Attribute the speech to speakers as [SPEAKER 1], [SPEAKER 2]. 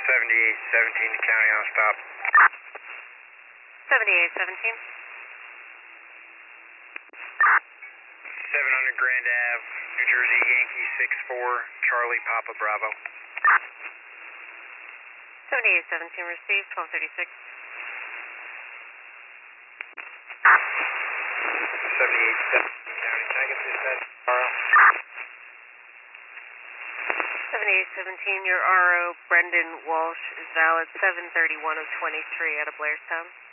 [SPEAKER 1] 7817 to county on stop.
[SPEAKER 2] 7817.
[SPEAKER 1] 700 Grand Ave, New Jersey, Yankee 64, Charlie Papa Bravo.
[SPEAKER 2] 7817 received, 1236.
[SPEAKER 1] 7817 county, can I get this set tomorrow?
[SPEAKER 2] 7817, your RO, Brendan Walsh, is valid 731 of 23 out of Blairstown.